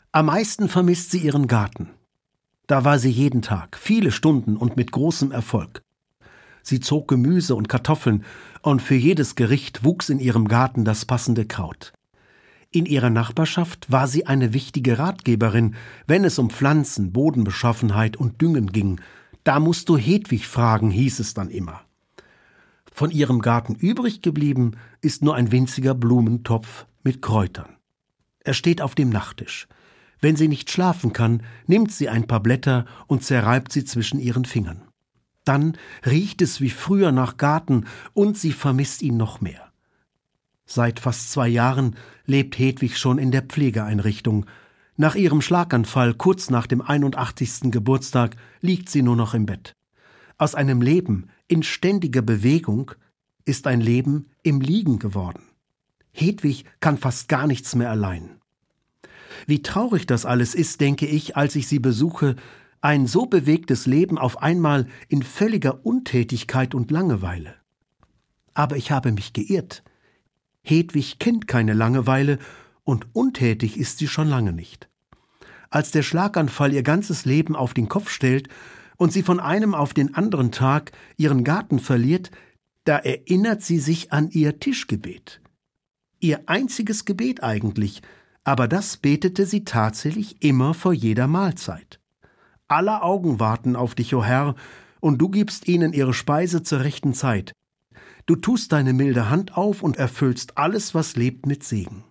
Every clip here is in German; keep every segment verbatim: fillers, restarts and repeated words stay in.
Am meisten vermisst sie ihren Garten. Da war sie jeden Tag, viele Stunden und mit großem Erfolg. Sie zog Gemüse und Kartoffeln und für jedes Gericht wuchs in ihrem Garten das passende Kraut. In ihrer Nachbarschaft war sie eine wichtige Ratgeberin, wenn es um Pflanzen, Bodenbeschaffenheit und Düngen ging. Da musst du Hedwig fragen, hieß es dann immer. Von ihrem Garten übrig geblieben ist nur ein winziger Blumentopf mit Kräutern. Er steht auf dem Nachttisch. Wenn sie nicht schlafen kann, nimmt sie ein paar Blätter und zerreibt sie zwischen ihren Fingern. Dann riecht es wie früher nach Garten und sie vermisst ihn noch mehr. Seit fast zwei Jahren lebt Hedwig schon in der Pflegeeinrichtung. Nach ihrem Schlaganfall, kurz nach dem einundachtzigsten Geburtstag, liegt sie nur noch im Bett. Aus einem Leben in ständiger Bewegung ist ein Leben im Liegen geworden. Hedwig kann fast gar nichts mehr allein. Wie traurig das alles ist, denke ich, als ich sie besuche, ein so bewegtes Leben auf einmal in völliger Untätigkeit und Langeweile. Aber ich habe mich geirrt. Hedwig kennt keine Langeweile und untätig ist sie schon lange nicht. Als der Schlaganfall ihr ganzes Leben auf den Kopf stellt und sie von einem auf den anderen Tag ihren Garten verliert, da erinnert sie sich an ihr Tischgebet. Ihr einziges Gebet eigentlich, aber das betete sie tatsächlich immer vor jeder Mahlzeit. Aller Augen warten auf dich, o Herr, und du gibst ihnen ihre Speise zur rechten Zeit. Du tust deine milde Hand auf und erfüllst alles, was lebt, mit Segen.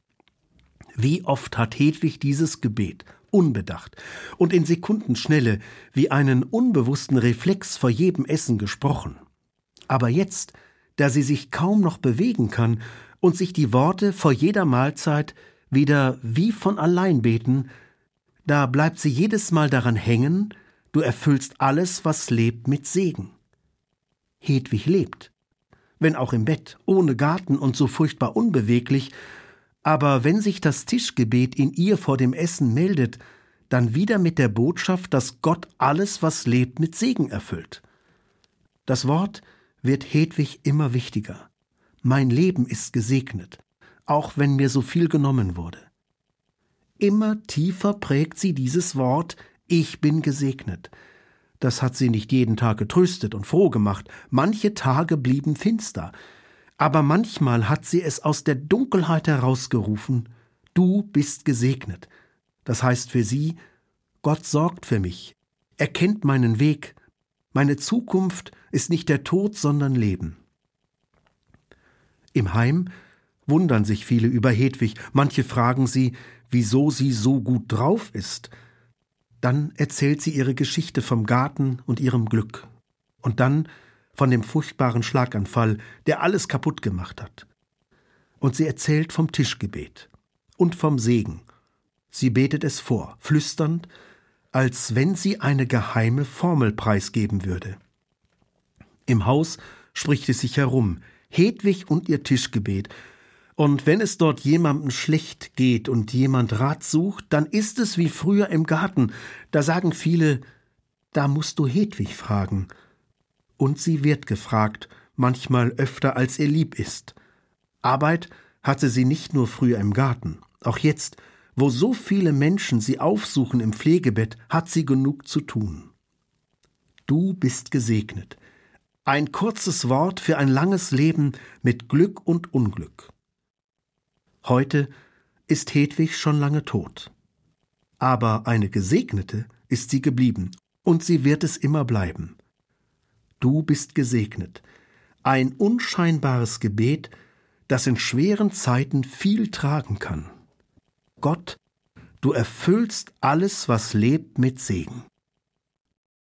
Wie oft hat Hedwig dieses Gebet, unbedacht und in Sekundenschnelle, wie einen unbewussten Reflex vor jedem Essen gesprochen. Aber jetzt, da sie sich kaum noch bewegen kann und sich die Worte vor jeder Mahlzeit wieder wie von allein beten, da bleibt sie jedes Mal daran hängen, du erfüllst alles, was lebt, mit Segen. Hedwig lebt, wenn auch im Bett, ohne Garten und so furchtbar unbeweglich, aber wenn sich das Tischgebet in ihr vor dem Essen meldet, dann wieder mit der Botschaft, dass Gott alles, was lebt, mit Segen erfüllt. Das Wort wird Hedwig immer wichtiger. Mein Leben ist gesegnet, auch wenn mir so viel genommen wurde. Immer tiefer prägt sie dieses Wort, ich bin gesegnet. Das hat sie nicht jeden Tag getröstet und froh gemacht, manche Tage blieben finster, aber manchmal hat sie es aus der Dunkelheit herausgerufen, du bist gesegnet. Das heißt für sie, Gott sorgt für mich, er kennt meinen Weg, meine Zukunft ist nicht der Tod, sondern Leben. Im Heim wundern sich viele über Hedwig, manche fragen sie, wieso sie so gut drauf ist. Dann erzählt sie ihre Geschichte vom Garten und ihrem Glück. Und dann von dem furchtbaren Schlaganfall, der alles kaputt gemacht hat. Und sie erzählt vom Tischgebet und vom Segen. Sie betet es vor, flüsternd, als wenn sie eine geheime Formel preisgeben würde. Im Haus spricht es sich herum, Hedwig und ihr Tischgebet. Und wenn es dort jemandem schlecht geht und jemand Rat sucht, dann ist es wie früher im Garten. Da sagen viele, da musst du Hedwig fragen. Und sie wird gefragt, manchmal öfter als ihr lieb ist. Arbeit hatte sie nicht nur früher im Garten. Auch jetzt, wo so viele Menschen sie aufsuchen im Pflegebett, hat sie genug zu tun. Du bist gesegnet. Ein kurzes Wort für ein langes Leben mit Glück und Unglück. Heute ist Hedwig schon lange tot. Aber eine Gesegnete ist sie geblieben und sie wird es immer bleiben. Du bist gesegnet. Ein unscheinbares Gebet, das in schweren Zeiten viel tragen kann. Gott, du erfüllst alles, was lebt, mit Segen.